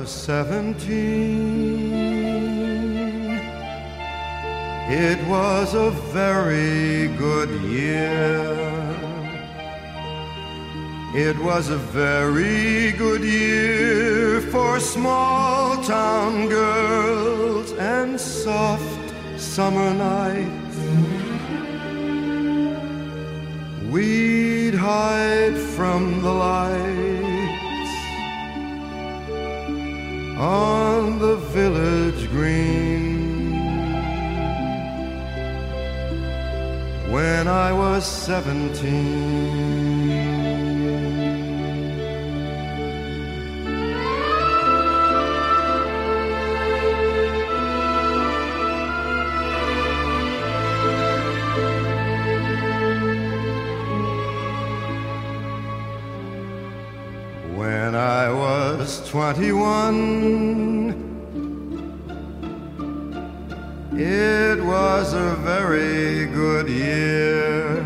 was 17, it was a very good year. It was a very good year for small town girls and soft summer nights. We'd hide from the lights on the village green. When I was 17, when I was 21, it was a very good year.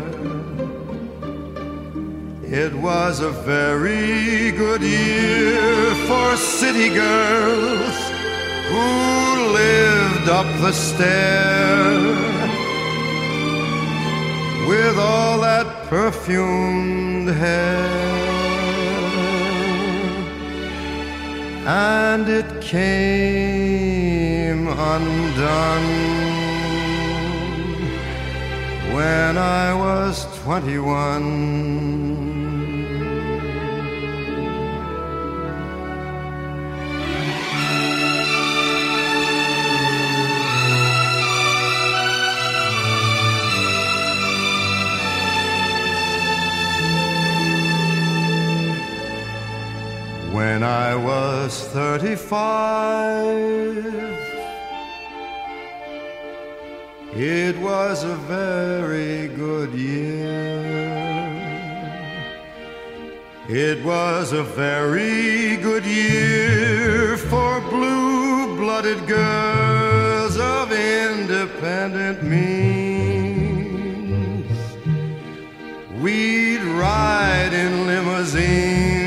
It was a very good year for city girls who lived up the stair with all that perfumed hair. And it came undone when I was 21. When I was 35, it was a very good year. It was a very good year for blue-blooded girls of independent means. We'd ride in limousines.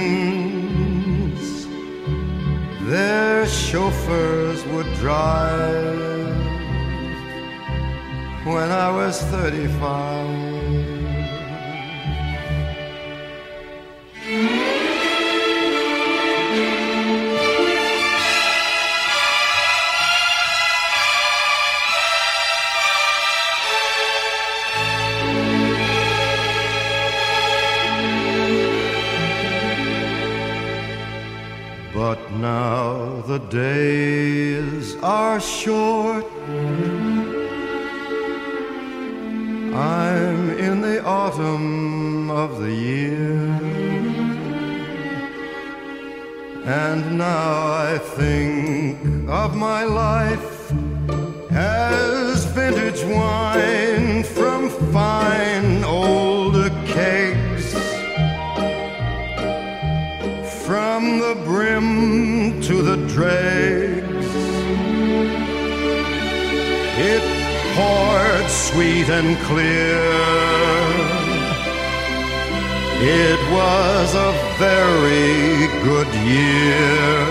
Their chauffeurs would drive when I was 35. But now the days are short. I'm in the autumn of the year, and now I think of my life as vintage wine from fine old kegs, from the brim to the dregs. It poured sweet and clear. It was a very good year.